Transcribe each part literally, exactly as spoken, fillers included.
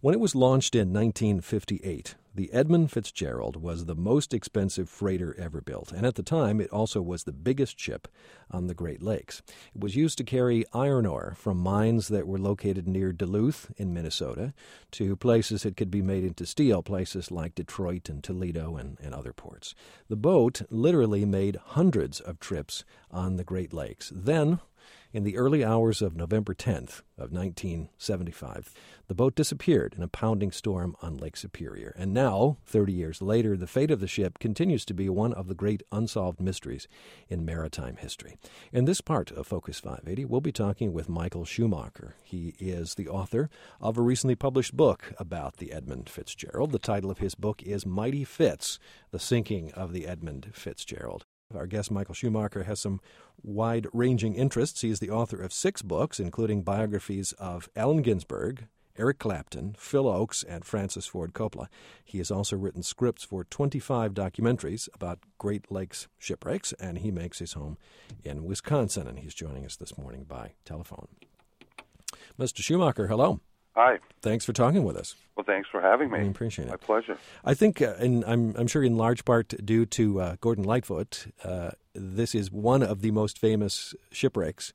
When it was launched in nineteen fifty-eight, the Edmund Fitzgerald was the most expensive freighter ever built, and at the time it also was the biggest ship on the Great Lakes. It was used to carry iron ore from mines that were located near Duluth in Minnesota to places it could be made into steel, places like Detroit and Toledo and, and other ports. The boat literally made hundreds of trips on the Great Lakes. Then, in the early hours of November tenth of nineteen seventy-five, the boat disappeared in a pounding storm on Lake Superior. And now, thirty years later, the fate of the ship continues to be one of the great unsolved mysteries in maritime history. In this part of Focus five eighty, we'll be talking with Michael Schumacher. He is the author of a recently published book about the Edmund Fitzgerald. The title of his book is Mighty Fitz, The Sinking of the Edmund Fitzgerald. Our guest, Michael Schumacher, has some wide-ranging interests. He is the author of six books, including biographies of Allen Ginsberg, Eric Clapton, Phil Ochs, and Francis Ford Coppola. He has also written scripts for twenty-five documentaries about Great Lakes shipwrecks, and he makes his home in Wisconsin, and he's joining us this morning by telephone. Mister Schumacher, hello. Hi. Thanks for talking with us. Well, thanks for having me. I appreciate it. My pleasure. I think, uh, and I'm, I'm sure in large part due to uh, Gordon Lightfoot, uh, this is one of the most famous shipwrecks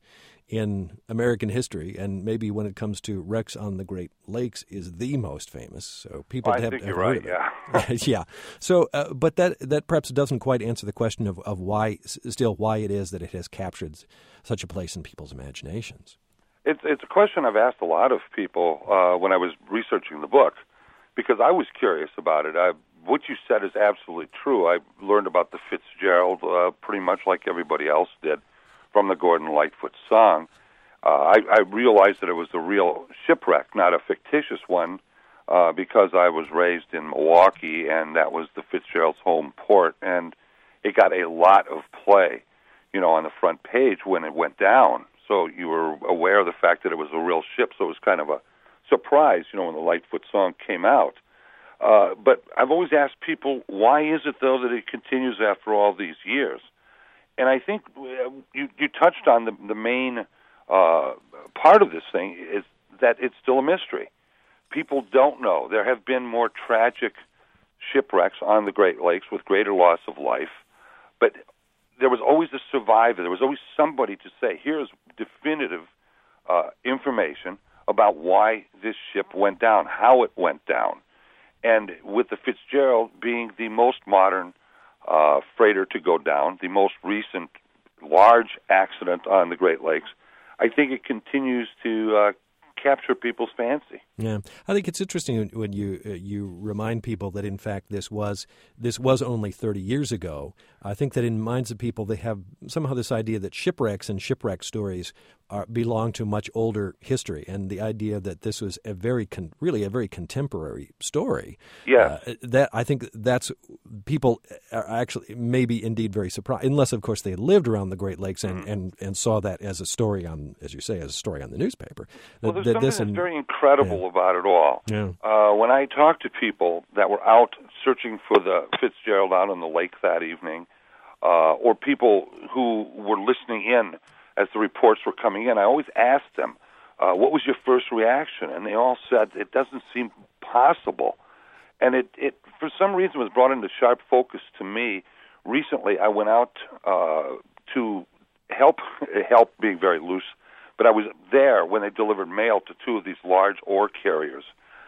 in American history, and maybe when it comes to wrecks on the Great Lakes, is the most famous. So people well, I have, think have you're heard right. of it. Yeah. yeah. So, uh, but that that perhaps doesn't quite answer the question of, of why, still, why it is that it has captured such a place in people's imaginations. It's it's a question I've asked a lot of people uh, when I was researching the book, because I was curious about it. I, what you said is absolutely true. I learned about the Fitzgerald uh, pretty much like everybody else did from the Gordon Lightfoot song. Uh, I, I realized that it was a real shipwreck, not a fictitious one, uh, because I was raised in Milwaukee, and that was the Fitzgerald's home port, and it got a lot of play, you know, on the front page when it went down. So you were aware of the fact that it was a real ship, so it was kind of a surprise, you know, when the Lightfoot song came out. Uh, but I've always asked people, why is it, though, that it continues after all these years? And I think you, you touched on the, the main uh, part of this thing, is that it's still a mystery. People don't know. There have been more tragic shipwrecks on the Great Lakes with greater loss of life, but there was always a survivor. There was always somebody to say, here's definitive uh, information about why this ship went down, how it went down. And with the Fitzgerald being the most modern uh, freighter to go down, the most recent large accident on the Great Lakes, I think it continues to uh, capture people's fancy. Yeah, I think it's interesting when you uh, you remind people that in fact this was this was only thirty years ago. I think that in minds of people they have somehow this idea that shipwrecks and shipwreck stories are, belong to much older history, and the idea that this was a very con, really a very contemporary story. Yeah, uh, that I think that's people are actually maybe indeed very surprised, unless of course they lived around the Great Lakes and, mm-hmm. and, and saw that as a story on, as you say, as a story on the newspaper. Well, that, there's that something this that's and, very incredible yeah. about it all. Yeah. Uh, when I talked to people that were out searching for the Fitzgerald out on the lake that evening, uh, or people who were listening in as the reports were coming in, I always asked them, uh, what was your first reaction? And they all said, it doesn't seem possible. And it, it for some reason, was brought into sharp focus to me. Recently, I went out uh, to help, help being very loose, but I was there when they delivered mail to two of these large ore carriers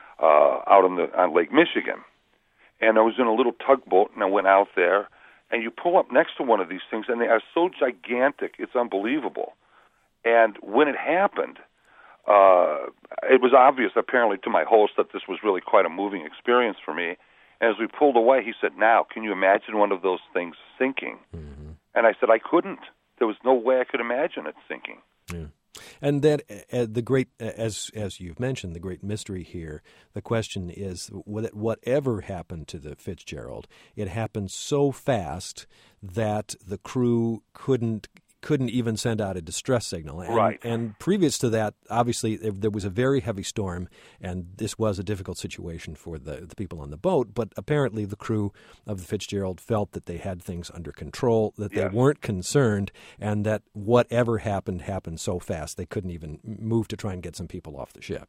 uh, out on, the, on Lake Michigan. And I was in a little tugboat, and I went out there, and you pull up next to one of these things, and they are so gigantic, it's unbelievable. And when it happened, uh, it was obvious, apparently, to my host that this was really quite a moving experience for me. And as we pulled away, he said, now, can you imagine one of those things sinking? Mm-hmm. And I said, I couldn't. There was no way I could imagine it sinking. Yeah. And that uh, the great, as as you've mentioned, the great mystery here, the question is, whatever happened to the Fitzgerald, it happened so fast that the crew couldn't couldn't even send out a distress signal. And, right. And previous to that, obviously, there was a very heavy storm, and this was a difficult situation for the, the people on the boat. But apparently the crew of the Fitzgerald felt that they had things under control, that they yes. weren't concerned, and that whatever happened happened so fast they couldn't even move to try and get some people off the ship.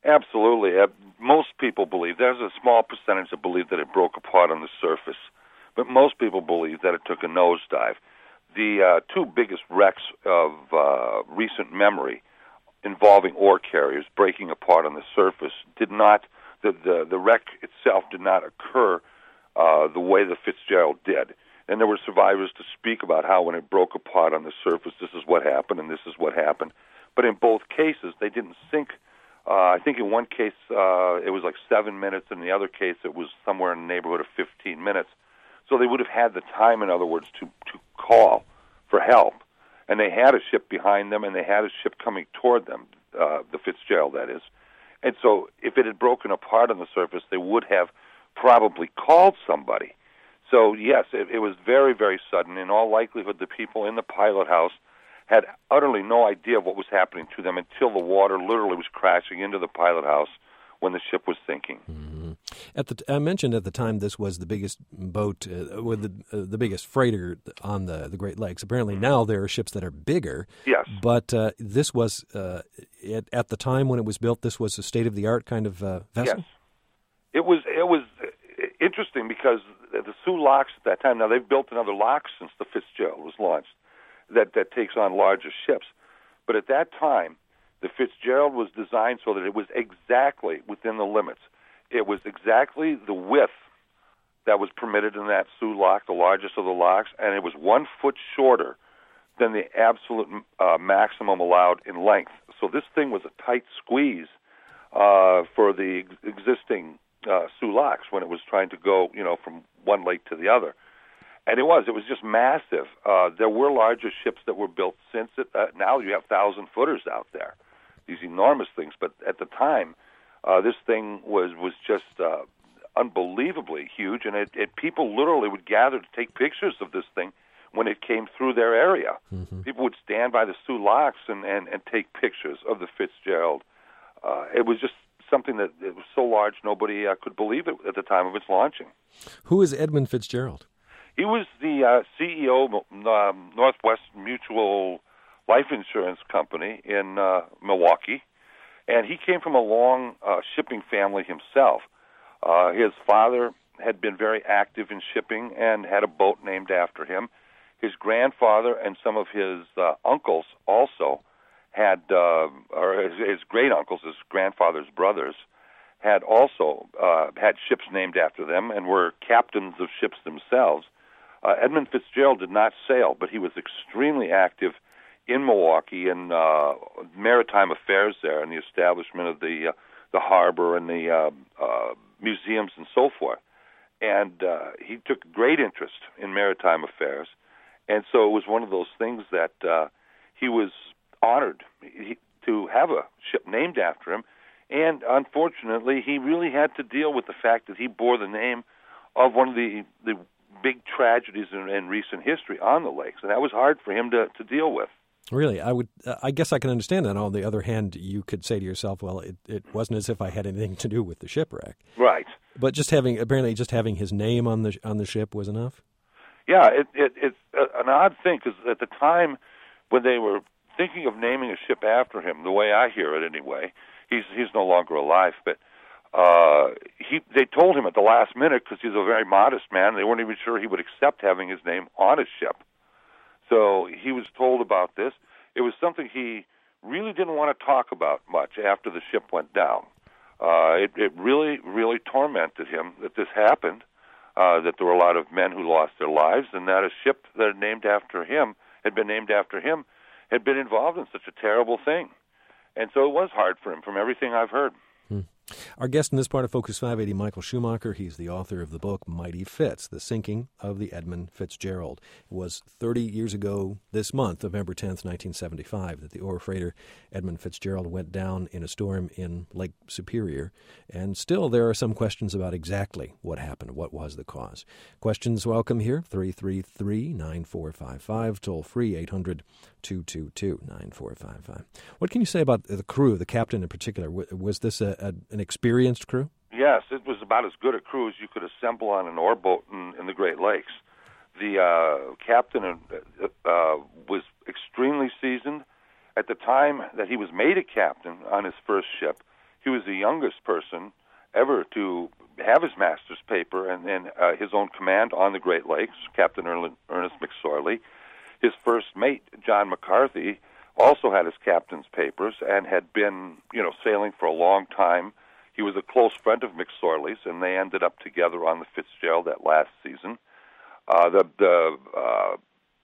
Absolutely. Uh, most people believe, there's a small percentage that believe that it broke apart on the surface, but most people believe that it took a nosedive. The uh, two biggest wrecks of uh, recent memory involving ore carriers breaking apart on the surface did not, the, the, the wreck itself did not occur uh, the way the Fitzgerald did. And there were survivors to speak about how when it broke apart on the surface, this is what happened and this is what happened. But in both cases, they didn't sink. Uh, I think in one case uh, it was like seven minutes, and in the other case it was somewhere in the neighborhood of fifteen minutes. So they would have had the time, in other words, to, to call for help. And they had a ship behind them, and they had a ship coming toward them, uh, the Fitzgerald, that is. And so if it had broken apart on the surface, they would have probably called somebody. So, yes, it, it was very, very sudden. In all likelihood, the people in the pilot house had utterly no idea of what was happening to them until the water literally was crashing into the pilot house when the ship was sinking. Mm-hmm. At the, I mentioned at the time this was the biggest boat, uh, with the uh, the biggest freighter on the, the Great Lakes. Apparently now there are ships that are bigger. Yes. But uh, this was, uh, at, at the time when it was built, this was a state-of-the-art kind of uh, vessel? Yes. It was, it was interesting because the Soo locks at that time, now they've built another lock since the Fitzgerald was launched that, that takes on larger ships. But at that time, the Fitzgerald was designed so that it was exactly within the limits. It was exactly the width that was permitted in that Soo lock, the largest of the locks, and it was one foot shorter than the absolute uh, maximum allowed in length. So this thing was a tight squeeze uh, for the ex- existing uh, Soo locks when it was trying to go, you know, from one lake to the other. And it was. It was just massive. Uh, there were larger ships that were built since it. Uh, now you have thousand-footers out there, these enormous things. But at the time, uh, this thing was, was just uh, unbelievably huge, and it, it, people literally would gather to take pictures of this thing when it came through their area. Mm-hmm. People would stand by the Soo locks and, and, and take pictures of the Fitzgerald. Uh, it was just something that it was so large nobody uh, could believe it at the time of its launching. Who is Edmund Fitzgerald? He was the uh, C E O of um, Northwest Mutual Life Insurance Company in uh, Milwaukee, and he came from a long uh, shipping family himself. Uh, his father had been very active in shipping and had a boat named after him. His grandfather and some of his uh, uncles also had, uh, or his, his great-uncles, his grandfather's brothers, had also uh, had ships named after them and were captains of ships themselves. Uh, Edmund Fitzgerald did not sail, but he was extremely active in Milwaukee in uh, maritime affairs there and the establishment of the uh, the harbor and the uh, uh, museums and so forth. And uh, he took great interest in maritime affairs, and so it was one of those things that uh, he was honored he, to have a ship named after him. And unfortunately, he really had to deal with the fact that he bore the name of one of the the big tragedies in, in recent history on the lakes, and that was hard for him to, to deal with. Really, I would. Uh, I guess I can understand that. On the other hand, you could say to yourself, "Well, it, it wasn't as if I had anything to do with the shipwreck." Right. But just having apparently just having his name on the on the ship was enough. Yeah, it, it, it's an odd thing because at the time when they were thinking of naming a ship after him, the way I hear it anyway, he's he's no longer alive, but. Uh, he, they told him at the last minute, because he's a very modest man, they weren't even sure he would accept having his name on a ship. So he was told about this. It was something he really didn't want to talk about much after the ship went down. Uh, it, it really, really tormented him that this happened, uh, that there were a lot of men who lost their lives, and that a ship that had named after him, had been named after him, had been involved in such a terrible thing. And so it was hard for him, from everything I've heard. Hmm. Our guest in this part of Focus five eighty, Michael Schumacher. He's the author of the book Mighty Fitz, The Sinking of the Edmund Fitzgerald. It was thirty years ago this month, November tenth, nineteen seventy-five, that the ore freighter Edmund Fitzgerald went down in a storm in Lake Superior. And still there are some questions about exactly what happened, what was the cause. Questions welcome here, three three three, nine four five five, toll free, eight hundred, two two two, nine four five five. What can you say about the crew, the captain in particular? Was this a, a an experienced crew? Yes, it was about as good a crew as you could assemble on an ore boat in, in the Great Lakes. The uh, captain uh, uh, was extremely seasoned. At the time that he was made a captain on his first ship, He was the youngest person ever to have his master's paper and, and uh, his own command on the Great Lakes, Captain Ernest McSorley. His first mate, John McCarthy, also had his captain's papers and had been, you know, sailing for a long time. He was a close friend of McSorley's, and they ended up together on the Fitzgerald that last season. Uh, the the uh,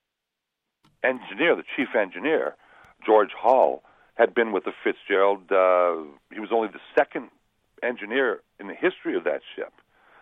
engineer, the chief engineer, George Hall, had been with the Fitzgerald. Uh, he was only the second engineer in the history of that ship,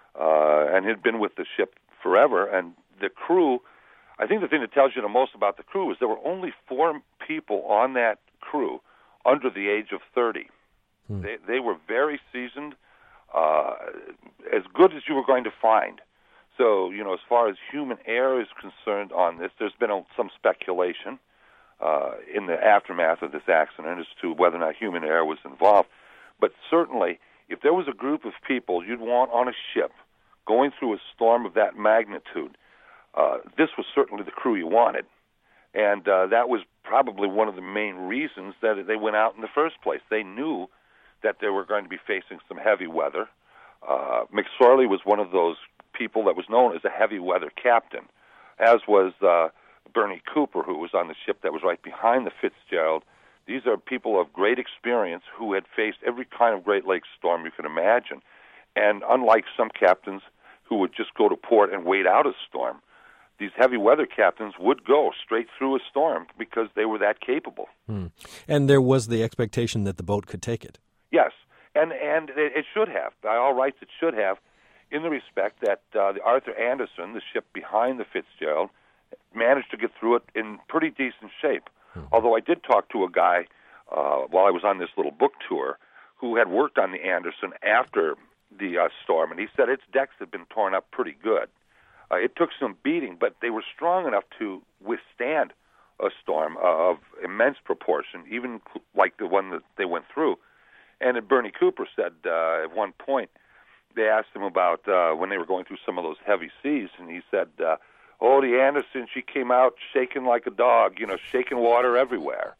uh, and had been with the ship forever. And the crew, I think the thing that tells you the most about the crew is there were only four people on that crew under the age of thirty. Hmm. They, they were very seasoned, uh, as good as you were going to find. So, you know, as far as human error is concerned on this, there's been a, some speculation uh, in the aftermath of this accident as to whether or not human error was involved. But certainly, if there was a group of people you'd want on a ship going through a storm of that magnitude, uh, this was certainly the crew you wanted. And uh, that was probably one of the main reasons that they went out in the first place. They knew that they were going to be facing some heavy weather. Uh, McSorley was one of those people that was known as a heavy weather captain, as was uh, Bernie Cooper, who was on the ship that was right behind the Fitzgerald. These are people of great experience who had faced every kind of Great Lakes storm you can imagine. And unlike some captains who would just go to port and wait out a storm, these heavy weather captains would go straight through a storm because they were that capable. Hmm. And there was the expectation that the boat could take it. Yes, and and it, it should have. By all rights, it should have, in the respect that uh, the Arthur Anderson, the ship behind the Fitzgerald, managed to get through it in pretty decent shape. Hmm. Although I did talk to a guy uh, while I was on this little book tour who had worked on the Anderson after the uh, storm, and he said its decks had been torn up pretty good. Uh, it took some beating, but they were strong enough to withstand a storm uh, of immense proportion, even like the one that they went through. And Bernie Cooper said uh, at one point, they asked him about uh, when they were going through some of those heavy seas, and he said, uh, oh, the Anderson, she came out shaking like a dog, you know, shaking water everywhere.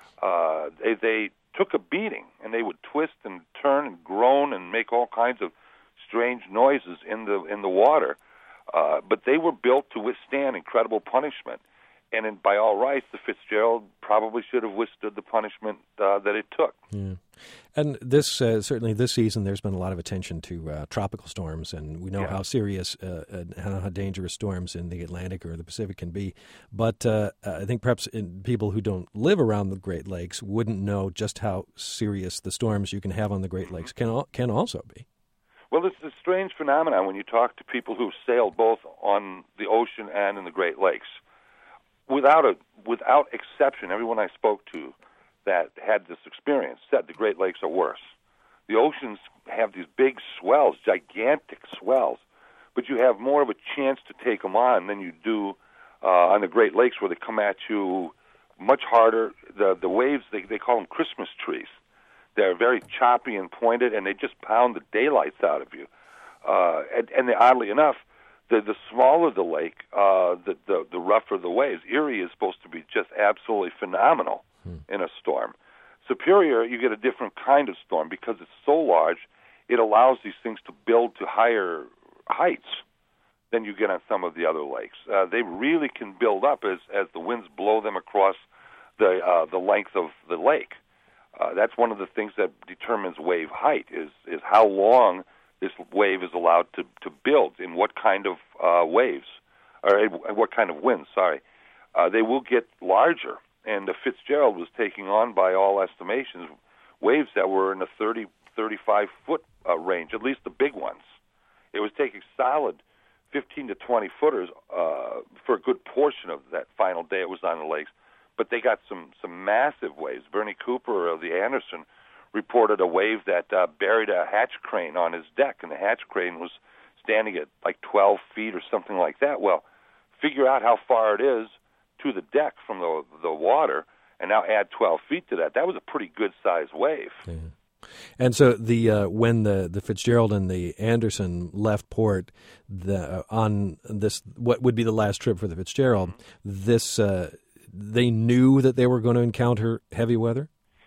Uh, they, they took a beating, and they would twist and turn and groan and make all kinds of strange noises in the in the water. Uh, but they were built to withstand incredible punishment. And in, by all rights, the Fitzgerald probably should have withstood the punishment uh, that it took. Yeah. And this uh, certainly this season, there's been a lot of attention to uh, tropical storms, and we know yeah. how serious uh, and how dangerous storms in the Atlantic or the Pacific can be. But uh, I think perhaps in people who don't live around the Great Lakes wouldn't know just how serious the storms you can have on the Great Lakes can can also be. Well, it's a strange phenomenon when you talk to people who've sailed both on the ocean and in the Great Lakes. Without a without exception, everyone I spoke to that had this experience said the Great Lakes are worse. The oceans have these big swells, gigantic swells, but you have more of a chance to take them on than you do uh, on the Great Lakes, where they come at you much harder. The the waves, they they call them Christmas trees. They're very choppy and pointed, and they just pound the daylights out of you. Uh, and, and they, oddly enough, the the smaller the lake, uh, the, the the rougher the waves. Erie is supposed to be just absolutely phenomenal hmm. in a storm. Superior, you get a different kind of storm because it's so large. It allows these things to build to higher heights than you get on some of the other lakes. Uh, they really can build up as as the winds blow them across the uh, the length of the lake. Uh, that's one of the things that determines wave height is is how long this wave is allowed to, to build in what kind of uh, waves, or what kind of winds, sorry. Uh, they will get larger, and the Fitzgerald was taking on, by all estimations, waves that were in the thirty, thirty-five foot uh, range, at least the big ones. It was taking solid fifteen to twenty footers uh, for a good portion of that final day it was on the lakes, but they got some, some massive waves. Bernie Cooper of the Anderson reported a wave that uh, buried a hatch crane on his deck, and the hatch crane was standing at like twelve feet or something like that. Well, figure out how far it is to the deck from the the water, and now add twelve feet to that. That was a pretty good-sized wave. Yeah. And so the uh, when the, the Fitzgerald and the Anderson left port the, uh, on this what would be the last trip for the Fitzgerald, this uh, they knew that they were going to encounter heavy weather?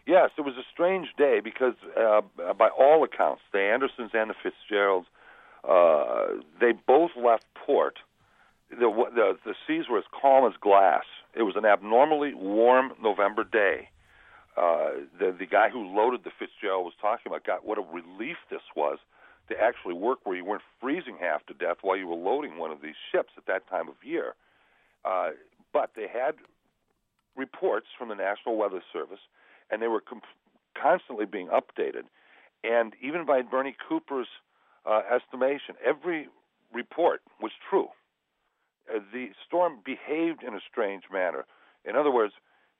Yes, it was a strange day because, uh, by all accounts, the Andersons and the Fitzgeralds, uh, they both left port. The, the the seas were as calm as glass. It was an abnormally warm November day. Uh, the the guy who loaded the Fitzgerald was talking about, God, what a relief this was to actually work where you weren't freezing half to death while you were loading one of these ships at that time of year. Uh, but they had reports from the National Weather Service, and they were comp- constantly being updated. And even by Bernie Cooper's uh, estimation, every report was true. Uh, the storm behaved in a strange manner. In other words,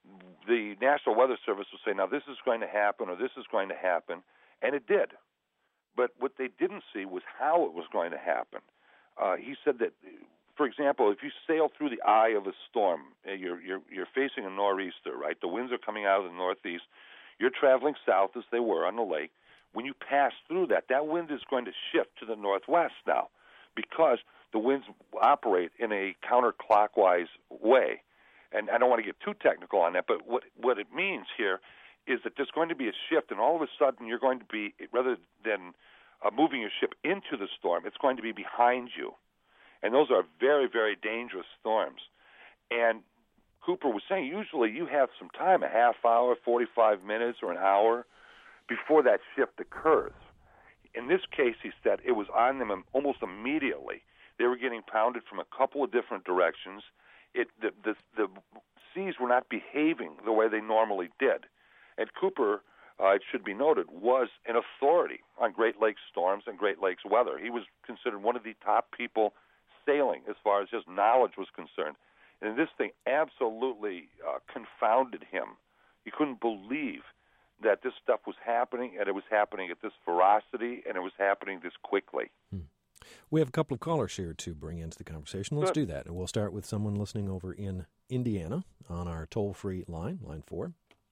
the National Weather Service would say, now this is going to happen or this is going to happen, and it did. But what they didn't see was how it was going to happen. Uh, he said that, for example, if you sail through the eye of a storm, you're, you're, you're facing a nor'easter, right? The winds are coming out of the northeast. You're traveling south as they were on the lake. When you pass through that, that wind is going to shift to the northwest now because the winds operate in a counterclockwise way. And I don't want to get too technical on that, but what, what it means here is that there's going to be a shift, and all of a sudden you're going to be, rather than uh, moving your ship into the storm, it's going to be behind you. And those are very, very dangerous storms. And Cooper was saying usually you have some time, a half hour, forty-five minutes, or an hour before that shift occurs. In this case, he said, it was on them almost immediately. They were getting pounded from a couple of different directions. It, the, the, the seas were not behaving the way they normally did. And Cooper, uh, it should be noted, was an authority on Great Lakes storms and Great Lakes weather. He was considered one of the top people sailing as far as his knowledge was concerned. And this thing absolutely uh, confounded him. He couldn't believe that this stuff was happening, and it was happening at this ferocity, and it was happening this quickly. Hmm. We have a couple of callers here to bring into the conversation. Let's Good. do that. And we'll start with someone listening over in Indiana on our toll-free line, line four.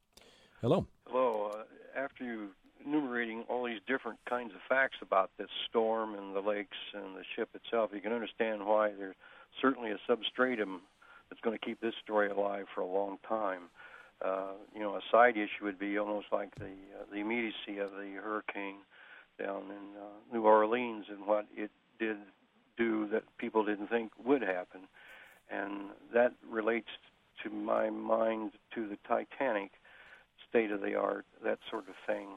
Hello. Hello. Uh, after you enumerating all these different kinds of facts about this storm and the lakes and the ship itself, you can understand why there's certainly a substratum that's going to keep this story alive for a long time. Uh, you know, a side issue would be almost like the uh, the immediacy of the hurricane down in uh, New Orleans and what it did do that people didn't think would happen. And that relates, to my mind, to the Titanic, state-of-the-art, that sort of thing.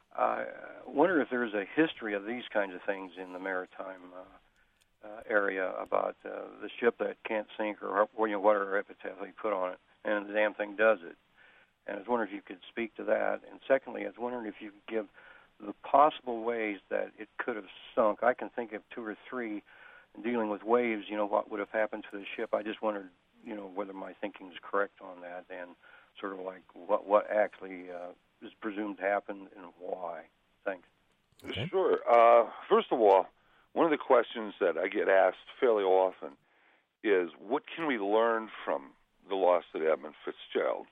I wonder if there's a history of these kinds of things in the maritime uh, uh, area about uh, the ship that can't sink or, or you know, whatever epitaph they put on it, and the damn thing does it. And I was wondering if you could speak to that. And secondly, I was wondering if you could give the possible ways that it could have sunk. I can think of two or three dealing with waves, you know, what would have happened to the ship. I just wondered, you know, whether my thinking is correct on that and sort of like what what actually uh, is presumed to happen and why. Thanks. Okay. Sure. Uh, first of all, one of the questions that I get asked fairly often is, what can we learn from the loss of the Edmund Fitzgerald?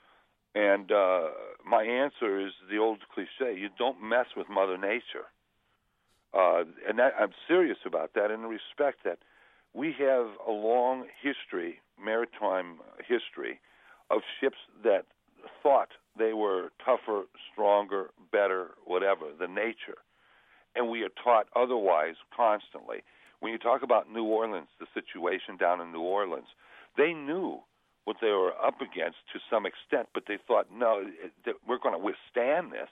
And uh, my answer is the old cliche: you don't mess with Mother Nature. Uh, and that, I'm serious about that in the respect that we have a long history, maritime history, of ships that thought they were tougher, stronger, better, whatever, than nature. And we are taught otherwise constantly. When you talk about New Orleans, the situation down in New Orleans, they knew what they were up against to some extent, but they thought, no, it, we're going to withstand this.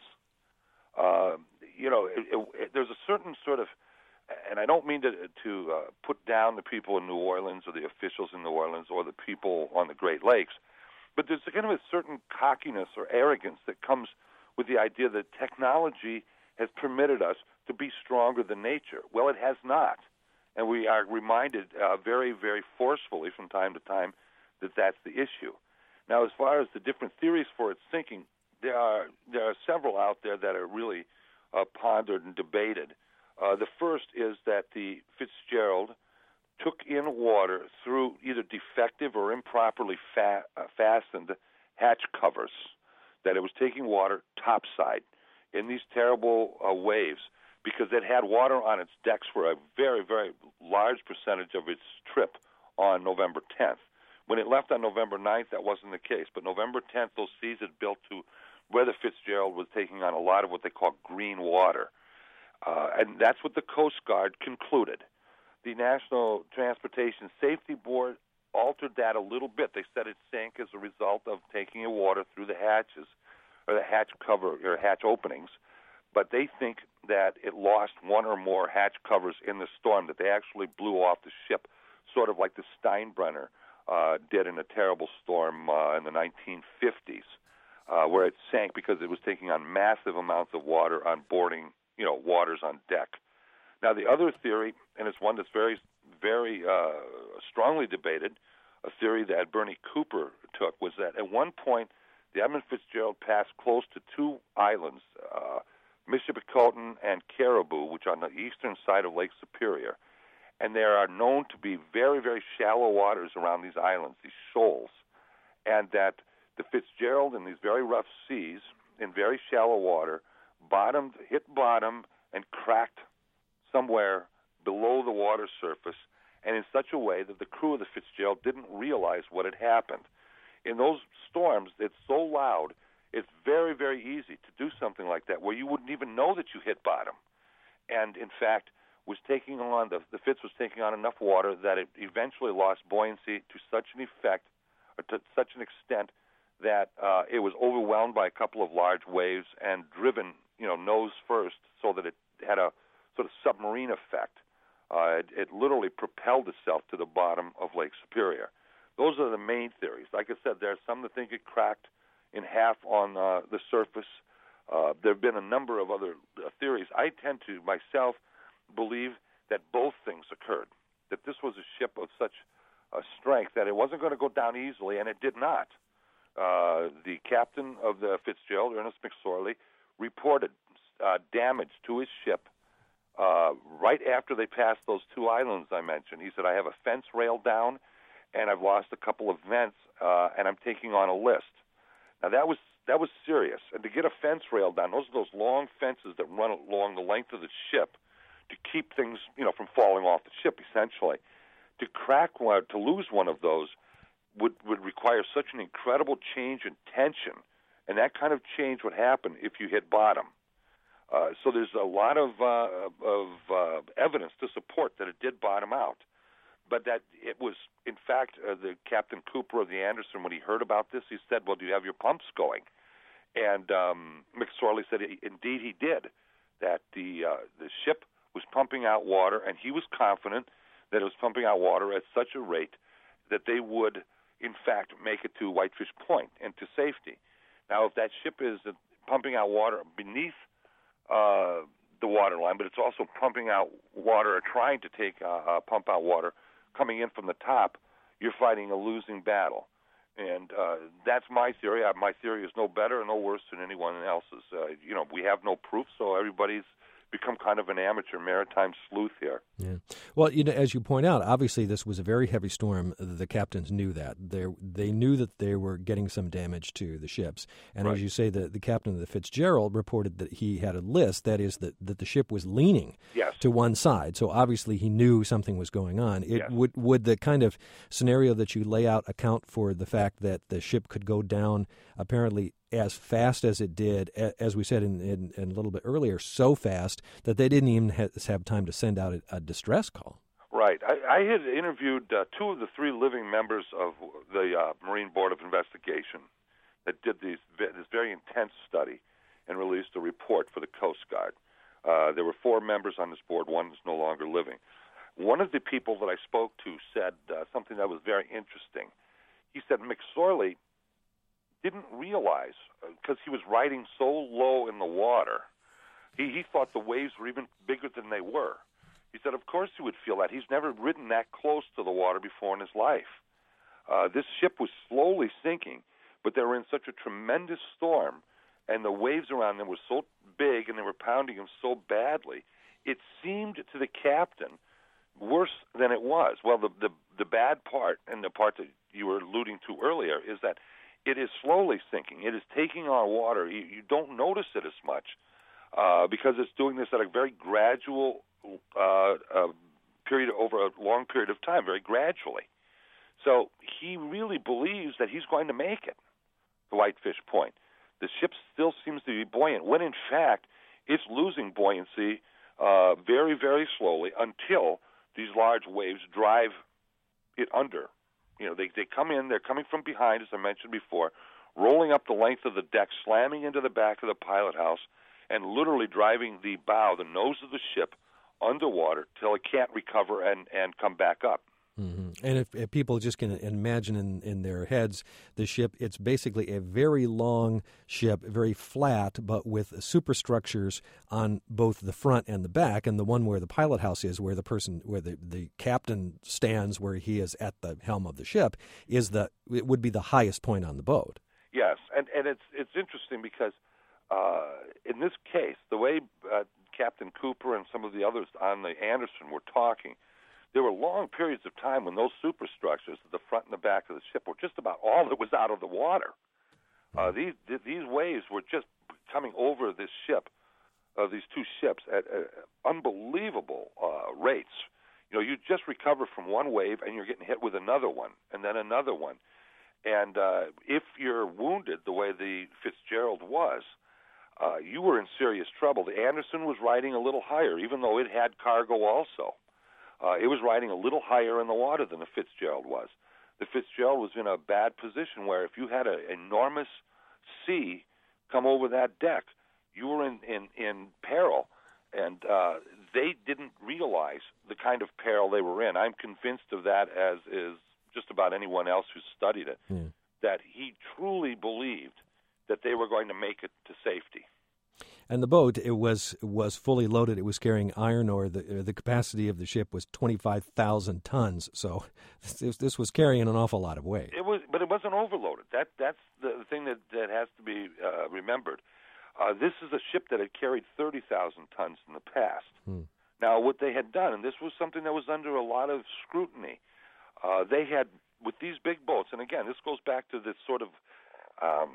Uh, you know, it, it, it, there's a certain sort of, and I don't mean to, to uh, put down the people in New Orleans or the officials in New Orleans or the people on the Great Lakes, but there's a kind of a certain cockiness or arrogance that comes with the idea that technology has permitted us to be stronger than nature. Well, it has not. And we are reminded uh, very, very forcefully from time to time that that's the issue. Now, as far as the different theories for its sinking, there are there are several out there that are really uh, pondered and debated. Uh, the first is that the Fitzgerald took in water through either defective or improperly fa- uh, fastened hatch covers, that it was taking water topside in these terrible uh, waves because it had water on its decks for a very, very large percentage of its trip on November tenth. When it left on November ninth, that wasn't the case. But November tenth, those seas had built to where the Fitzgerald was taking on a lot of what they call green water. Uh, and that's what the Coast Guard concluded. The National Transportation Safety Board altered that a little bit. They said it sank as a result of taking the water through the hatches, or the hatch cover, or hatch openings. But they think that it lost one or more hatch covers in the storm, that they actually blew off the ship, sort of like the Steinbrenner uh, did in a terrible storm uh, in the nineteen fifties, uh, where it sank because it was taking on massive amounts of water on boarding, you know, waters on deck. Now, the other theory, and it's one that's very, very uh, strongly debated, a theory that Bernie Cooper took, was that at one point the Edmund Fitzgerald passed close to two islands, uh, Michipicoten and Caribou, which are on the eastern side of Lake Superior. And there are known to be very, very shallow waters around these islands, these shoals, and that the Fitzgerald in these very rough seas, in very shallow water, bottomed, hit bottom, and cracked somewhere below the water surface, and in such a way that the crew of the Fitzgerald didn't realize what had happened. In those storms, it's so loud, it's very, very easy to do something like that, where you wouldn't even know that you hit bottom. And, in fact, was taking on, the, the Fitz was taking on enough water that it eventually lost buoyancy to such an effect, or to such an extent, that uh, it was overwhelmed by a couple of large waves and driven, you know, nose first, so that it had a sort of submarine effect. Uh, it, it literally propelled itself to the bottom of Lake Superior. Those are the main theories. Like I said, there are some that think it cracked in half on uh, the surface. Uh, there have been a number of other uh, theories. I tend to, myself, believe that both things occurred, that this was a ship of such uh, strength that it wasn't going to go down easily, and it did not. Uh, the captain of the Fitzgerald, Ernest McSorley, reported uh, damage to his ship uh, right after they passed those two islands I mentioned. He said, I have a fence railed down, and I've lost a couple of vents, uh, and I'm taking on a list. Now, that was that was serious. And to get a fence railed down, those are those long fences that run along the length of the ship to keep things, you know, from falling off the ship, essentially. To crack one, to lose one of those would, would require such an incredible change in tension, and that kind of change would happen if you hit bottom. Uh, so there's a lot of, uh, of uh, evidence to support that it did bottom out. But that it was, in fact, uh, the Captain Cooper of the Anderson, when he heard about this, he said, well, do you have your pumps going? And um, McSorley said, indeed he did, that the uh, the ship was pumping out water, and he was confident that it was pumping out water at such a rate that they would, in fact, make it to Whitefish Point and to safety. Now, if that ship is uh, pumping out water beneath uh, the water line, but it's also pumping out water or trying to take uh, uh, pump out water coming in from the top, you're fighting a losing battle. And uh, that's my theory. Uh, my theory is no better or no worse than anyone else's. Uh, you know, we have no proof, so everybody's become kind of an amateur maritime sleuth here. Yeah. Well, you know, as you point out, obviously this was a very heavy storm. The captains knew that. They they knew that they were getting some damage to the ships. And right. as you say, the, the captain of the Fitzgerald reported that he had a list, that is, that, that the ship was leaning yes. to one side. So obviously he knew something was going on. It yes. would would the kind of scenario that you lay out account for the fact that the ship could go down apparently as fast as it did, as we said in, in, in a little bit earlier, so fast that they didn't even have time to send out a, a distress call? Right. I, I had interviewed uh, two of the three living members of the uh, Marine Board of Investigation that did these, this very intense study and released a report for the Coast Guard. Uh, there were four members on this board. One is no longer living. One of the people that I spoke to said uh, something that was very interesting. He said McSorley didn't realize, because uh, he was riding so low in the water, he, he thought the waves were even bigger than they were. He said, of course he would feel that. He's never ridden that close to the water before in his life. Uh, this ship was slowly sinking, but they were in such a tremendous storm, and the waves around them were so big and they were pounding him so badly, it seemed to the captain worse than it was. Well, the, the, the bad part, and the part that you were alluding to earlier, is that it is slowly sinking. It is taking on water. You, you don't notice it as much uh, because it's doing this at a very gradual uh, uh, period, over a long period of time, very gradually. So he really believes that he's going to make it to Whitefish Point. the ship still seems to be buoyant, when in fact it's losing buoyancy uh, very, very slowly until these large waves drive it under. You know, they, they come in, they're coming from behind, as I mentioned before, rolling up the length of the deck, slamming into the back of the pilot house, and literally driving the bow, the nose of the ship, underwater till it can't recover and, and come back up. Mm-hmm. And if, if people just can imagine in, in their heads the ship, it's basically a very long ship, very flat, but with superstructures on both the front and the back. And the one where the pilot house is, where the person, where the, the captain stands, where he is at the helm of the ship, is the it would be the highest point on the boat. Yes, and and it's it's interesting because uh, in this case, the way uh, Captain Cooper and some of the others on the Anderson were talking, there were long periods of time when those superstructures at the front and the back of the ship were just about all that was out of the water. Uh, these these waves were just coming over this ship, uh, these two ships, at uh, unbelievable uh, rates. You know, you just recover from one wave and you're getting hit with another one, and then another one. And uh, if you're wounded the way the Fitzgerald was, uh, you were in serious trouble. The Anderson was riding a little higher, even though it had cargo also. Uh, it was riding a little higher in the water than the Fitzgerald was. The Fitzgerald was in a bad position where if you had an enormous sea come over that deck, you were in, in, in peril. And uh, they didn't realize the kind of peril they were in. I'm convinced of that, as is just about anyone else who's studied it, mm. that he truly believed that they were going to make it to safety. And the boat, it was was fully loaded. It was carrying iron ore. The, the capacity of the ship was twenty-five thousand tons. So this, this was carrying an awful lot of weight. It was, but it wasn't overloaded. That That's the thing that, that has to be uh, remembered. Uh, this is a ship that had carried thirty thousand tons in the past. Hmm. Now, what they had done, and this was something that was under a lot of scrutiny, uh, they had, with these big boats, and again, this goes back to this sort of um,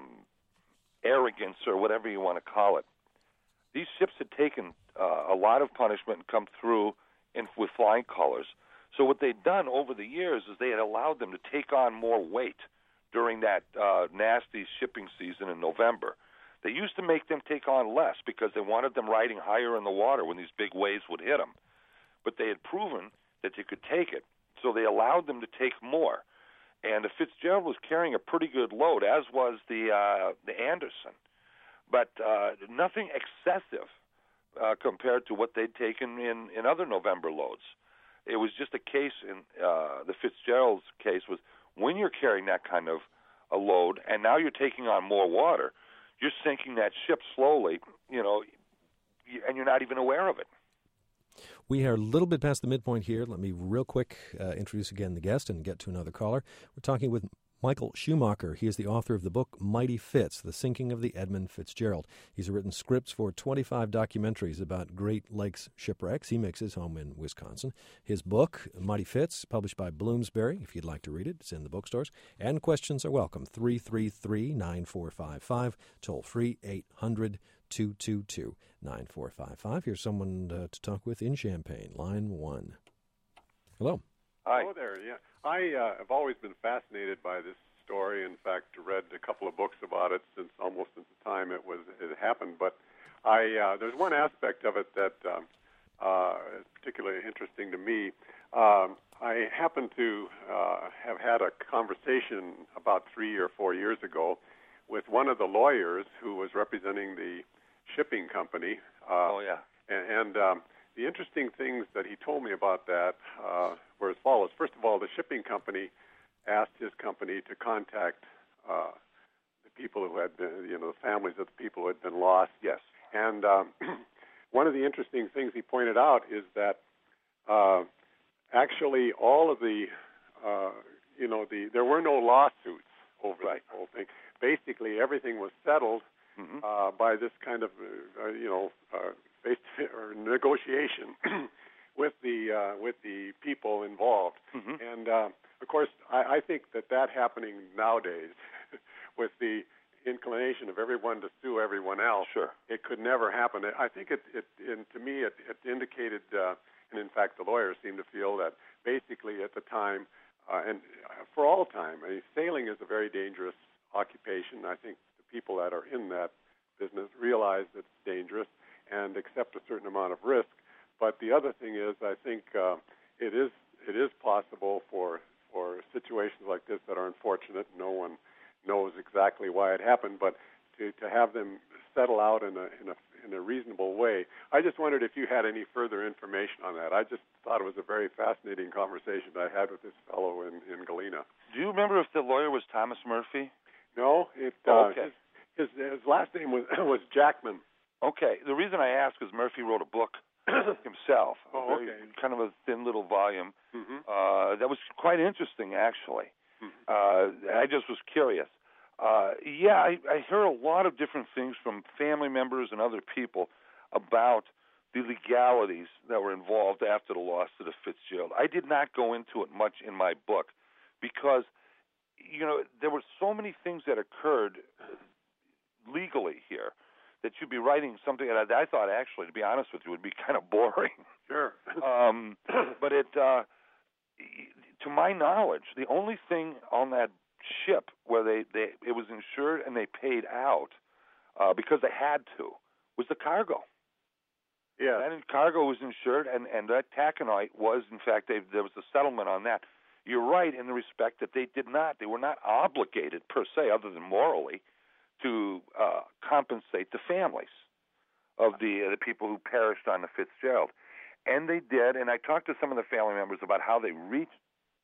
arrogance or whatever you want to call it. These ships had taken uh, a lot of punishment and come through in, with flying colors. So what they'd done over the years is they had allowed them to take on more weight during that uh, nasty shipping season in November. They used to make them take on less because they wanted them riding higher in the water when these big waves would hit them. But they had proven that they could take it, so they allowed them to take more. And the Fitzgerald was carrying a pretty good load, as was the uh, the Anderson. But uh, nothing excessive uh, compared to what they'd taken in, in other November loads. It was just a case in uh, the Fitzgerald's case was when you're carrying that kind of a load and now you're taking on more water, you're sinking that ship slowly, you know, and you're not even aware of it. We are a little bit past the midpoint here. Let me real quick uh, introduce again the guest and get to another caller. We're talking with Michael Schumacher. He is the author of the book Mighty Fitz, The Sinking of the Edmund Fitzgerald. He's written scripts for twenty-five documentaries about Great Lakes shipwrecks. He makes his home in Wisconsin. His book, Mighty Fitz, published by Bloomsbury. If you'd like to read it, it's in the bookstores. And questions are welcome. three three three, nine four five five, toll free eight hundred, two two two, nine four five five. Here's someone uh, to talk with in Champaign. Line one. Hello. Hi. Hello there, yeah. I uh, have always been fascinated by this story. In fact, read a couple of books about it since almost since the time it was it happened. But I uh, there's one aspect of it that um, uh, is particularly interesting to me. Um, I happen to uh, have had a conversation about three or four years ago with one of the lawyers who was representing the shipping company. Uh, oh, yeah. And, and um, the interesting things that he told me about that uh, were as follows. First of all, the shipping company asked his company to contact uh, the people who had been, you know, the families of the people who had been lost. Yes. And um, one of the interesting things he pointed out is that uh, actually all of the, uh, you know, the there were no lawsuits over right. the whole thing. Basically, everything was settled mm-hmm. uh, by this kind of, uh, you know, uh, based or negotiation with the uh, with the people involved. Mm-hmm. And uh, of course, I, I think that that happening nowadays, with the inclination of everyone to sue everyone else, sure, it could never happen. I think it, it and to me, it, it indicated, uh, and in fact, the lawyers seem to feel that basically at the time, uh, and for all time, I mean, sailing is a very dangerous occupation. I think the people that are in that business realize that it's dangerous and accept a certain amount of risk. But the other thing is, I think uh, it is it is possible for for situations like this that are unfortunate. No one knows exactly why it happened, but to, to have them settle out in a in a in a reasonable way. I just wondered if you had any further information on that. I just thought it was a very fascinating conversation I had with this fellow in, in Galena. Do you remember if the lawyer was Thomas Murphy? No, it. Oh, uh, okay. His, his his last name was was Jackman. Okay. The reason I ask is Murphy wrote a book himself. Oh, very, okay. Kind of a thin little volume. Mm-hmm. Uh, that was quite interesting, actually. Mm-hmm. Uh, I just was curious. Uh, yeah, I, I heard a lot of different things from family members and other people about the legalities that were involved after the loss of the Fitzgerald. I did not go into it much in my book because, you know, there were so many things that occurred legally here that you'd be writing something that I, I thought, actually, to be honest with you, would be kind of boring. Sure. um, but it, uh, to my knowledge, the only thing on that ship where they, they it was insured and they paid out uh, because they had to was the cargo. Yeah. That cargo was insured, and, and that taconite was, in fact, they, there was a settlement on that. You're right in the respect that they did not, they were not obligated per se, other than morally, to uh, compensate the families of the uh, the people who perished on the Fitzgerald. And they did, and I talked to some of the family members about how they reached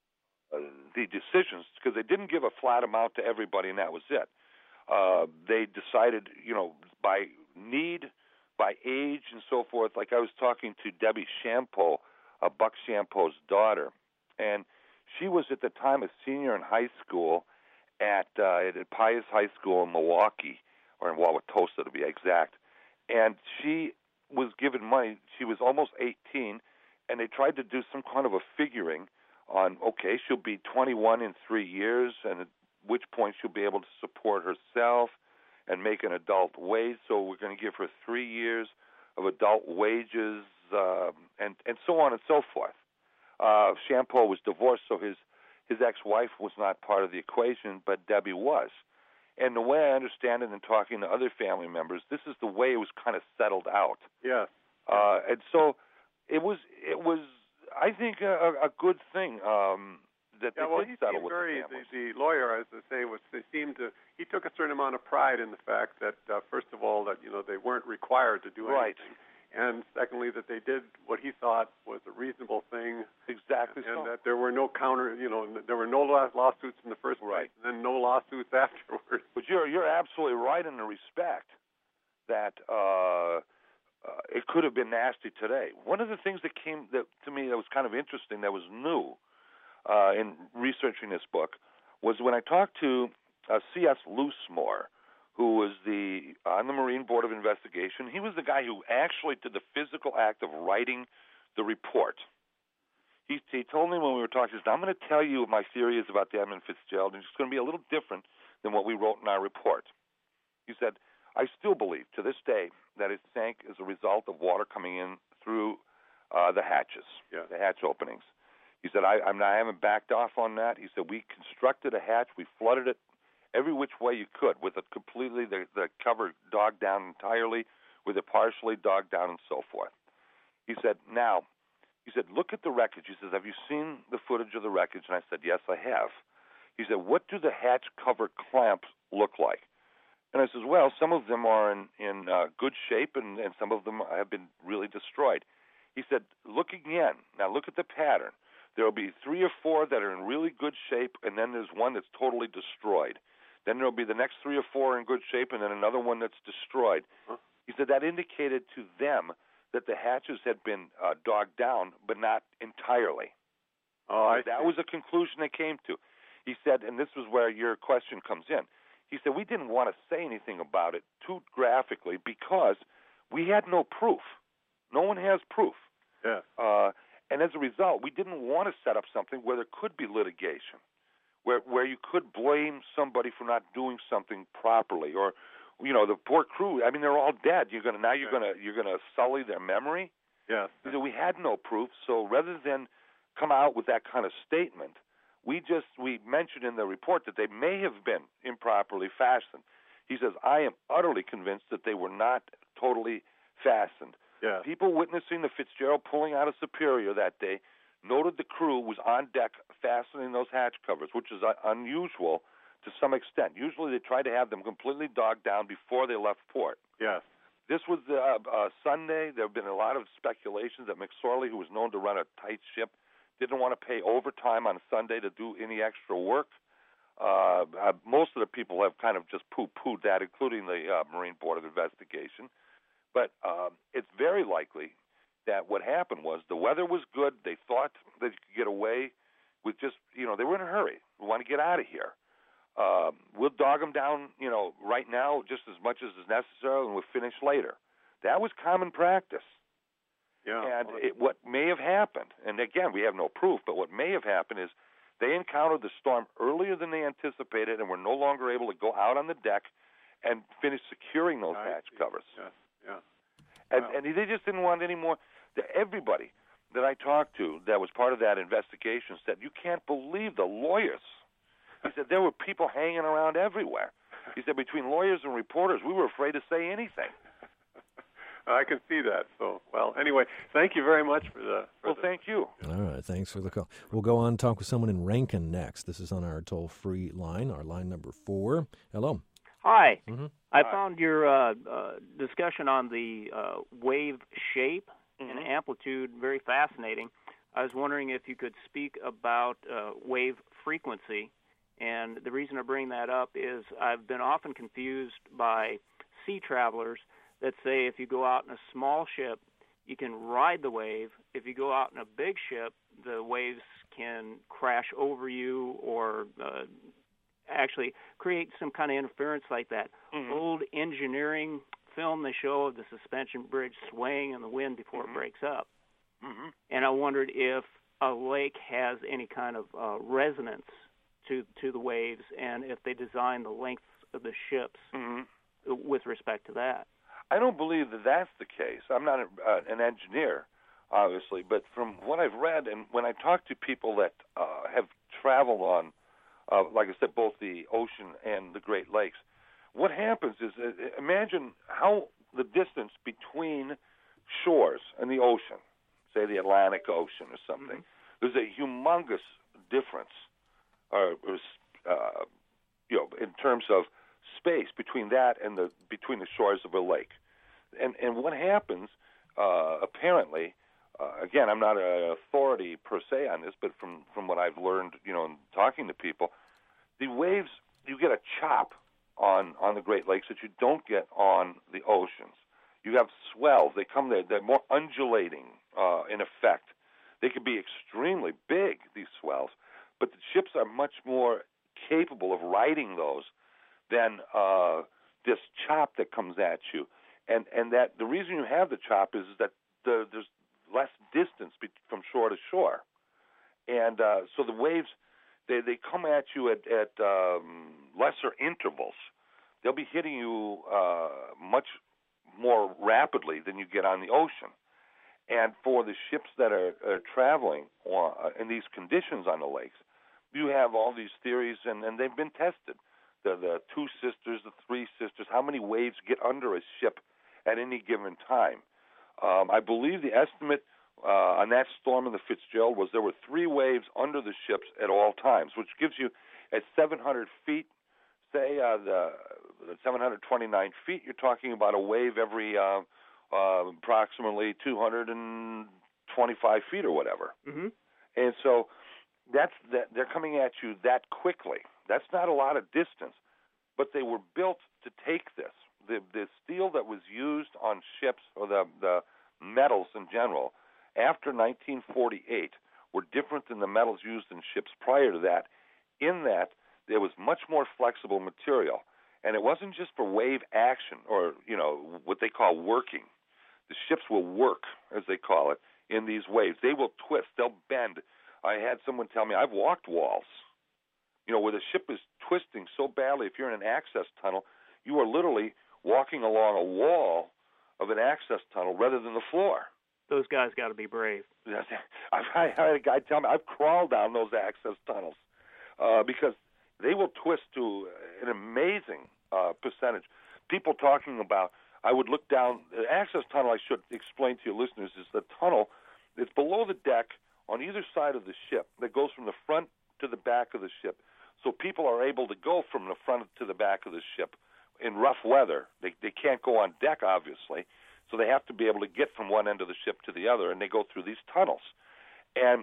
uh, the decisions, because they didn't give a flat amount to everybody, and that was it. Uh, they decided, you know, by need, by age, and so forth. Like I was talking to Debbie Champeau, uh, Buck Champeau's daughter, and she was at the time a senior in high school at uh, at Pius High School in Milwaukee, or in Wauwatosa to be exact. And she was given money. She was almost eighteen, and they tried to do some kind of a figuring on, okay, she'll be twenty-one in three years, and at which point she'll be able to support herself and make an adult wage. So we're going to give her three years of adult wages, uh, and, and so on and so forth. Uh, Champeau was divorced, so his, his ex-wife was not part of the equation, but Debbie was. And the way I understand it in talking to other family members, this is the way it was kind of settled out. Yes. Uh, and so it was, it was, I think, a, a good thing um, that Yeah, they well, did he settle seemed with very, the families. the, the lawyer, as I say, was they seemed to, he took a certain amount of pride in the fact that, uh, first of all, that, you know, they weren't required to do Right. anything. And secondly, that they did what he thought was a reasonable thing. Exactly and so. that there were no counter, you know, there were no law- lawsuits in the first Right. place, and then no lawsuits afterwards. But you're you're absolutely right in the respect that uh, uh, it could have been nasty today. One of the things that came that to me that was kind of interesting, that was new uh, in researching this book, was when I talked to uh, C S Loosemore, who was the on the Marine Board of Investigation. He was the guy who actually did the physical act of writing the report. He, he told me when we were talking, he said, I'm going to tell you what my theory is about the Edmund Fitzgerald, and it's going to be a little different than what we wrote in our report. He said, I still believe to this day that it sank as a result of water coming in through uh, the hatches, Yeah. the hatch openings. He said, I, I'm not, I haven't backed off on that. He said, we constructed a hatch, we flooded it every which way you could, with it completely, the, the cover dogged down entirely, with it partially dogged down, and so forth. He said, now, he said, look at the wreckage. He says, have you seen the footage of the wreckage? And I said, yes, I have. He said, what do the hatch cover clamps look like? And I says, well, some of them are in, in uh, good shape, and, and some of them have been really destroyed. He said, look again. Now look at the pattern. There will be three or four that are in really good shape, and then there's one that's totally destroyed. Then there will be the next three or four in good shape, and then another one that's destroyed. Huh? He said that indicated to them that the hatches had been uh, dogged down, but not entirely. Oh, I that see. was a conclusion they came to. He said, and this was where your question comes in, he said, we didn't want to say anything about it too graphically because we had no proof. No one has proof. Yeah. Uh, and as a result, we didn't want to set up something where there could be litigation, where where you could blame somebody for not doing something properly, or, you know, the poor crew. I mean, they're all dead. You're gonna now you're Yeah. gonna you're gonna sully their memory. Yes. He said, we had no proof, so rather than come out with that kind of statement, we just we mentioned in the report that they may have been improperly fastened. He says, I am utterly convinced that they were not totally fastened. Yeah. People witnessing the Fitzgerald pulling out of Superior that day noted the crew was on deck fastening those hatch covers, which is uh, unusual to some extent. Usually they try to have them completely dogged down before they left port. Yes. This was uh, uh, Sunday. There have been a lot of speculations that McSorley, who was known to run a tight ship, didn't want to pay overtime on Sunday to do any extra work. Uh, uh, most of the people have kind of just poo-pooed that, including the uh, Marine Board of Investigation. But um, it's very likely that what happened was the weather was good. They thought they could get away with just, you know, they were in a hurry. We want to get out of here. Um, we'll dog them down, you know, right now just as much as is necessary, and we'll finish later. That was common practice. Yeah. And it, what may have happened, and again, we have no proof, but what may have happened is they encountered the storm earlier than they anticipated and were no longer able to go out on the deck and finish securing those I hatch see. covers. Yes. Yeah. And, Wow. and they just didn't want any more. Everybody that I talked to that was part of that investigation said, you can't believe the lawyers. He said, there were people hanging around everywhere. He said, between lawyers and reporters, we were afraid to say anything. I can see that. So, well, anyway, thank you very much for the. For Well, the, thank you. All right, thanks for the call. We'll go on and talk with someone in Rankin next. This is on our toll-free line, our line number four. Hello. Hi. Mm-hmm. I Hi. found your uh, uh, discussion on the uh, wave shape Mm-hmm. and amplitude very fascinating. I was wondering if you could speak about uh, wave frequency. And the reason I bring that up is I've been often confused by sea travelers that say if you go out in a small ship, you can ride the wave. If you go out in a big ship, the waves can crash over you or uh, actually create some kind of interference like that. Mhm. Old engineering film they show of the suspension bridge swaying in the wind before Mhm. it breaks up. Mm-hmm. And I wondered if a lake has any kind of uh, resonance to to the waves, and if they design the length of the ships Mm-hmm. with respect to that. I don't believe that that's the case. I'm not a, uh, an engineer, obviously, but from what I've read and when I talk to people that uh, have traveled on, uh, like I said, both the ocean and the Great Lakes, what happens is, uh, imagine how the distance between shores and the ocean, say the Atlantic Ocean or something, Mm-hmm. there's a humongous difference, or, uh, you know, in terms of space between that and the between the shores of a lake. And and what happens, uh, apparently, uh, again, I'm not an authority per se on this, but from, from what I've learned, you know, in talking to people, the waves, you get a chop on, on the Great Lakes that you don't get on the oceans. You have swells. They come there. They're more undulating uh, in effect. They can be extremely big, these swells, but the ships are much more capable of riding those than uh, this chop that comes at you. And and that the reason you have the chop is that the, there's less distance be, from shore to shore. And uh, so the waves, they, they come at you at, at um, lesser intervals. They'll be hitting you uh, much more rapidly than you get on the ocean. And for the ships that are, are traveling uh, in these conditions on the lakes, you have all these theories, and, and they've been tested. The, the two sisters, the three sisters, how many waves get under a ship at any given time. Um, I believe the estimate uh, on that storm in the Fitzgerald was there were three waves under the ships at all times, which gives you at seven hundred feet, say uh, the, the seven hundred twenty-nine feet, you're talking about a wave every uh, uh, approximately two hundred twenty-five feet or whatever. Mm-hmm. And so that's that they're coming at you that quickly. That's not a lot of distance, but they were built to take this. The the steel that was used on ships, or the the metals in general, after nineteen forty-eight were different than the metals used in ships prior to that, in that there was much more flexible material. And it wasn't just for wave action, or, you know, what they call working. The ships will work, as they call it, in these waves. They will twist. They'll bend. I had someone tell me, I've walked walls, you know, where the ship is twisting so badly. If you're in an access tunnel, you are literally walking along a wall of an access tunnel rather than the floor. Those guys got to be brave. I've I had a guy tell me, I've crawled down those access tunnels uh, because they will twist to an amazing uh, percentage. People talking about, I would look down, the access tunnel, I should explain to your listeners, is the tunnel that's below the deck on either side of the ship that goes from the front to the back of the ship. So people are able to go from the front to the back of the ship in rough weather. They they can't go on deck, obviously, so they have to be able to get from one end of the ship to the other, and they go through these tunnels. And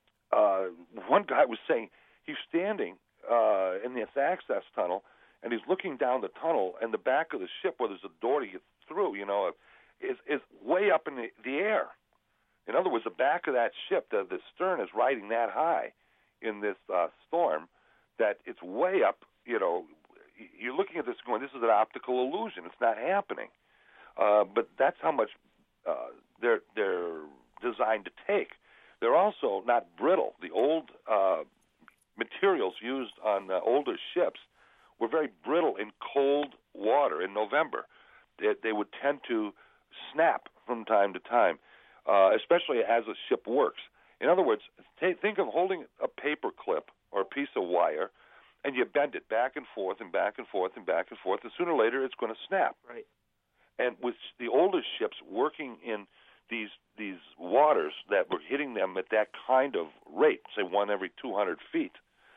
uh, one guy was saying he's standing uh, in this access tunnel, and he's looking down the tunnel, and the back of the ship, where there's a door to get through, you know, is is way up in the, the air. In other words, the back of that ship, the, the stern is riding that high in this uh, storm that it's way up, you know. You're looking at this going, this is an optical illusion. It's not happening. Uh, but that's how much uh, they're they're designed to take. They're also not brittle. The old uh, materials used on uh, older ships were very brittle in cold water in November. They, they would tend to snap from time to time, uh, especially as a ship works. In other words, t- think of holding a paper clip or a piece of wire, and you bend it back and forth and back and forth and back and forth, and sooner or later it's going to snap. Right. And with the older ships working in these these waters that were hitting them at that kind of rate, say one every two hundred feet,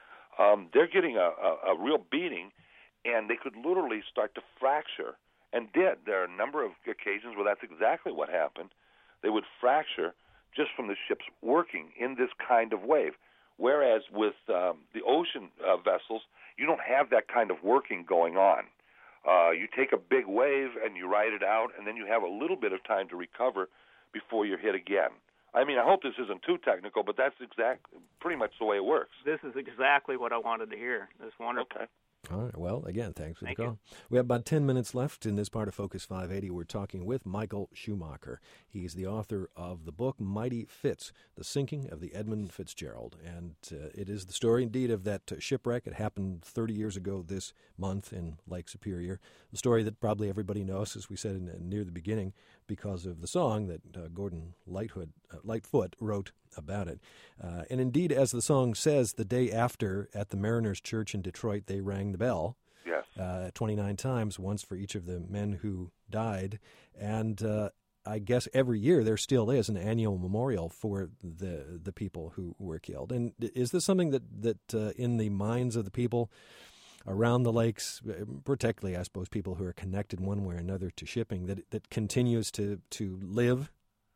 um, they're getting a, a, a real beating, and they could literally start to fracture, and did. There are a number of occasions where that's exactly what happened. They would fracture just from the ships working in this kind of wave. Whereas with um, the ocean uh, vessels, you don't have that kind of working going on. Uh, you take a big wave and you ride it out, and then you have a little bit of time to recover before you're hit again. I mean, I hope this isn't too technical, but that's exact, pretty much the way it works. This is exactly what I wanted to hear. That's wonderful. Okay. All right. Well, again, thanks for Thank the call. you. We have about ten minutes left in this part of Focus five eighty. We're talking with Michael Schumacher. He's the author of the book Mighty Fitz, The Sinking of the Edmund Fitzgerald. And uh, it is the story, indeed, of that uh, shipwreck. It happened thirty years ago this month in Lake Superior. The story that probably everybody knows, as we said in, uh, near the beginning, because of the song that uh, Gordon Lightfoot, uh, Lightfoot wrote about it. Uh, and indeed, as the song says, the day after at the Mariners Church in Detroit, they rang the bell. Yes. Uh, twenty-nine times, once for each of the men who died. And uh, I guess every year there still is an annual memorial for the the people who were killed. And is this something that, that uh, in the minds of the people around the lakes, particularly, I suppose, people who are connected one way or another to shipping, that that continues to, to live?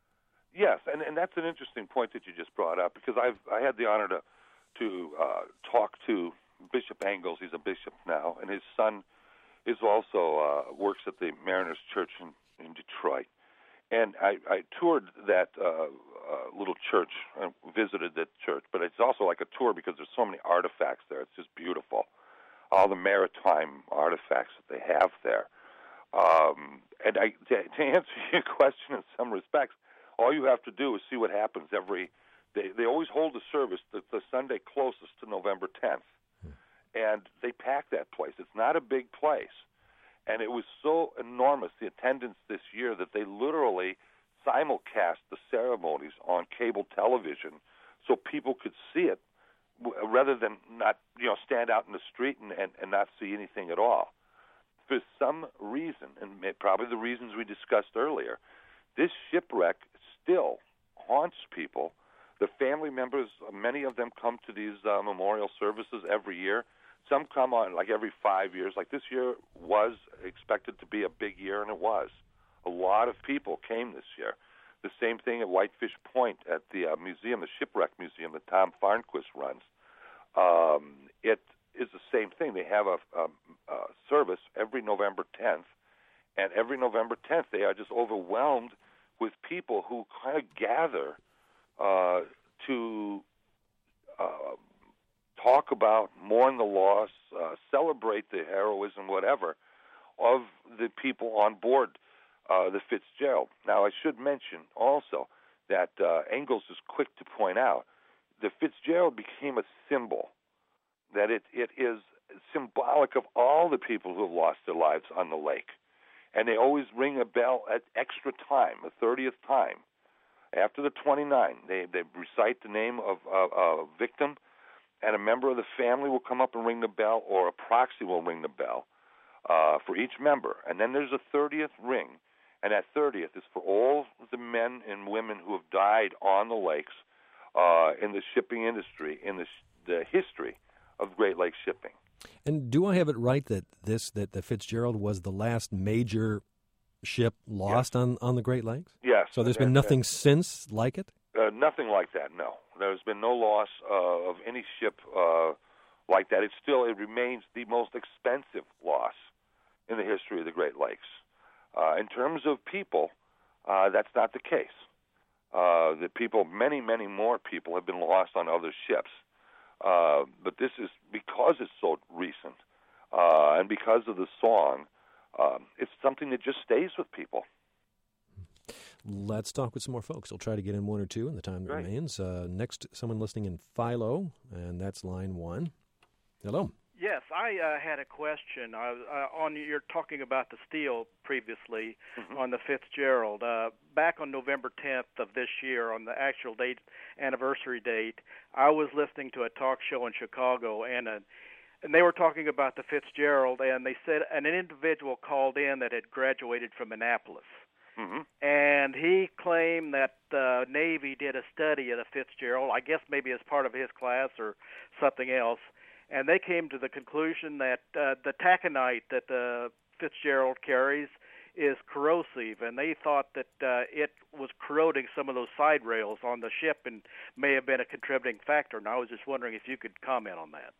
Yes, and, and that's an interesting point that you just brought up, because I've I had the honor to to uh, talk to Bishop Engels. He's a bishop now, and his son is also uh, works at the Mariners Church in, in Detroit. And I, I toured that uh, uh, little church, I visited that church, but it's also like a tour because there's so many artifacts there. It's just beautiful, all the maritime artifacts that they have there. Um, and I, to, to answer your question in some respects, all you have to do is see what happens every. They they always hold a service the, the Sunday closest to November tenth, hmm. and they pack that place. It's not a big place, and it was so enormous, the attendance this year, that they literally simulcast the ceremonies on cable television so people could see it, rather than not you know stand out in the street and, and, and not see anything at all. For some reason, and probably the reasons we discussed earlier, this shipwreck still haunts people. The family members, many of them come to these uh, memorial services every year. Some come on like every five years. Like this year was expected to be a big year, and it was. A lot of people came this year. The same thing at Whitefish Point at the uh, museum, the Shipwreck Museum that Tom Farnquist runs. Um, it is the same thing. They have a, a, a service every November tenth, and every November tenth they are just overwhelmed with people who kind of gather uh, to uh, talk about, mourn the loss, uh, celebrate the heroism, whatever, of the people on board uh, the Fitzgerald. Now, I should mention also that uh, Engels is quick to point out the Fitzgerald became a symbol, that it, it is symbolic of all the people who have lost their lives on the lake. And they always ring a bell at extra time, the thirtieth time. After the twenty-nine, they, they recite the name of uh, a victim, and a member of the family will come up and ring the bell, or a proxy will ring the bell. uh, for each member. And then there's a thirtieth ring, and that thirtieth is for all the men and women who have died on the lakes uh, in the shipping industry, in the, the history of Great Lakes shipping. And do I have it right that this that the Fitzgerald was the last major ship lost yes. on, on the Great Lakes? Yes. So there's been and, nothing and, since like it? Uh, nothing like that, no. There's been no loss uh, of any ship uh, like that. It still it remains the most expensive loss in the history of the Great Lakes. Uh, in terms of people, uh, that's not the case. Uh, the people, many, many more people have been lost on other ships. Uh, but this is because it's so recent uh, and because of the song, um, it's something that just stays with people. Let's talk with some more folks. I'll try to get in one or two in the time that Right. remains. Uh, next, someone listening in Philo, and that's line one. Hello. Yes, I uh, had a question. I, uh, on you're talking about the steel previously Mm-hmm. on the Fitzgerald. Uh, back on November tenth of this year, on the actual date, anniversary date, I was listening to a talk show in Chicago, and a, and they were talking about the Fitzgerald, and they said an individual called in that had graduated from Annapolis. Mm-hmm. And he claimed that the Navy did a study of the Fitzgerald, I guess maybe as part of his class or something else, and they came to the conclusion that uh, the taconite that the Fitzgerald carries is corrosive, and they thought that uh, it was corroding some of those side rails on the ship and may have been a contributing factor. And I was just wondering if you could comment on that.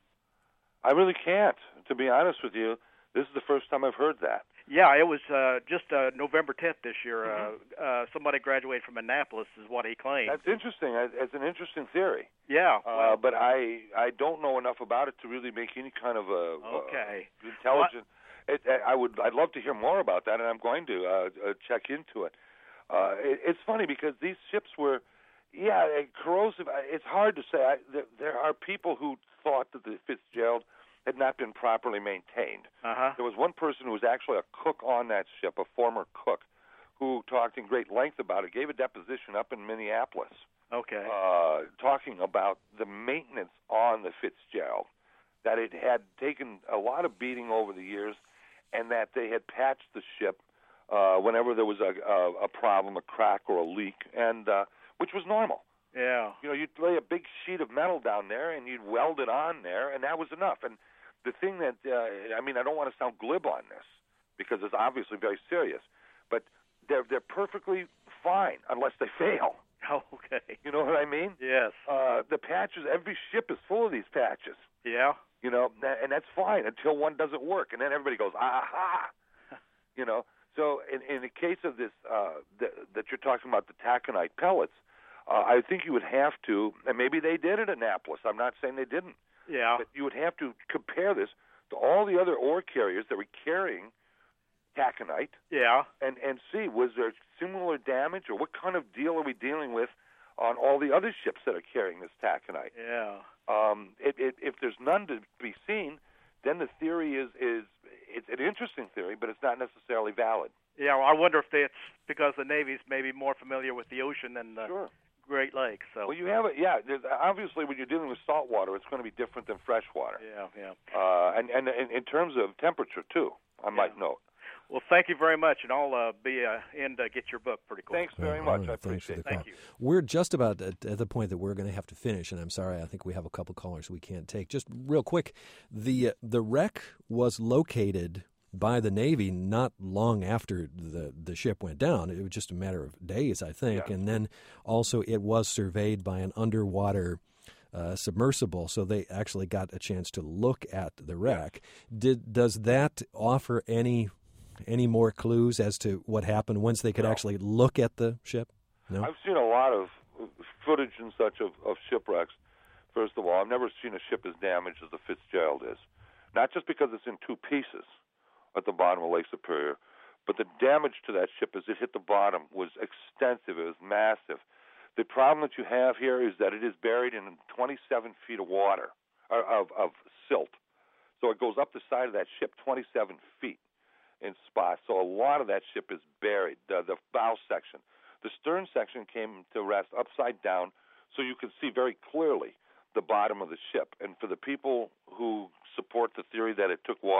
I really can't, to be honest with you. This is the first time I've heard that. Yeah, it was uh, just uh, November tenth this year. Mm-hmm. Uh, uh, somebody graduated from Annapolis is what he claimed. That's interesting. It's an interesting theory. Yeah. Uh, Well, but I I don't know enough about it to really make any kind of a okay. uh, intelligent. It, I would I'd love to hear more about that, and I'm going to uh, uh, check into it. Uh, it. It's funny because these ships were, yeah, corrosive. It's hard to say. I, there, there are people who thought that the Fitzgerald had not been properly maintained. Uh-huh. There was one person who was actually a cook on that ship, a former cook, who talked in great length about it, gave a deposition up in Minneapolis, Okay. uh, talking about the maintenance on the Fitzgerald, that it had taken a lot of beating over the years, and that they had patched the ship uh, whenever there was a, a, a problem, a crack or a leak, and uh, which was normal. Yeah. You know, you'd lay a big sheet of metal down there, and you'd weld it on there, and that was enough. And the thing that, uh, I mean, I don't want to sound glib on this, because it's obviously very serious, but they're they're perfectly fine unless they fail. Oh, okay. You know what I mean? Yes. Uh, the patches, every ship is full of these patches. Yeah. You know, and that's fine until one doesn't work, and then everybody goes, aha! You know, so in, in the case of this, uh, the, that you're talking about, the taconite pellets, uh, I think you would have to, and maybe they did at Annapolis, I'm not saying they didn't, Yeah. but you would have to compare this to all the other ore carriers that were carrying taconite, Yeah. and, and see, was there similar damage, or what kind of deal are we dealing with on all the other ships that are carrying this taconite? Yeah. Um, it, it, if there's none to be seen, then the theory is, is it's an interesting theory, but it's not necessarily valid. Yeah. Well, I wonder if it's because the Navy's maybe more familiar with the ocean than the Sure. Great Lakes. So. Well, you have it. Yeah. There's, obviously, when you're dealing with salt water, it's going to be different than fresh water. Yeah. Yeah. Uh, and, and, and in terms of temperature too, I might note. Well, thank you very much, and I'll uh, be uh, in to get your book pretty quick. Thanks very All much. right, I thanks for appreciate the it. call. Thank you. We're just about at, at the point that we're going to have to finish, and I'm sorry, I think we have a couple callers we can't take. Just real quick, the the wreck was located by the Navy not long after the, the ship went down. It was just a matter of days, I think. Yeah. And then also it was surveyed by an underwater uh, submersible, so they actually got a chance to look at the wreck. Did Does that offer any any more clues as to what happened once they could No. actually look at the ship? No? I've seen a lot of footage and such of, of shipwrecks. First of all, I've never seen a ship as damaged as the Fitzgerald is. Not just because it's in two pieces at the bottom of Lake Superior, but the damage to that ship as it hit the bottom was extensive. It was massive. The problem that you have here is that it is buried in twenty-seven feet of water, or of, of silt. So it goes up the side of that ship twenty-seven feet in spots. So a lot of that ship is buried, the, the bow section. The stern section came to rest upside down, so you can see very clearly the bottom of the ship. And for the people who support the theory that it took water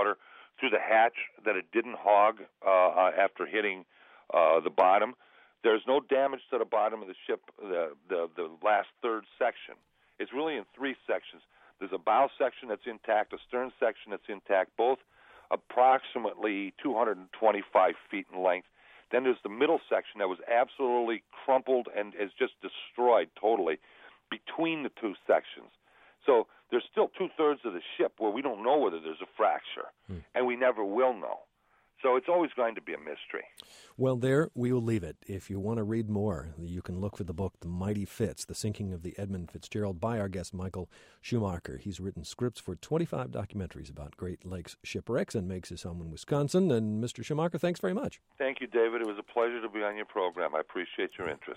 through the hatch that it didn't hog uh, after hitting uh, the bottom. There's no damage to the bottom of the ship, the, the, the last third section. It's really in three sections. There's a bow section that's intact, a stern section that's intact, both approximately two hundred twenty-five feet in length. Then there's the middle section that was absolutely crumpled and is just destroyed totally between the two sections. So there's still two-thirds of the ship where we don't know whether there's a fracture, hmm. and we never will know. So it's always going to be a mystery. Well, there we will leave it. If you want to read more, you can look for the book, The Mighty Fitz, The Sinking of the Edmund Fitzgerald, by our guest, Michael Schumacher. He's written scripts for twenty-five documentaries about Great Lakes shipwrecks and makes his home in Wisconsin. And Mister Schumacher, thanks very much. Thank you, David. It was a pleasure to be on your program. I appreciate your interest.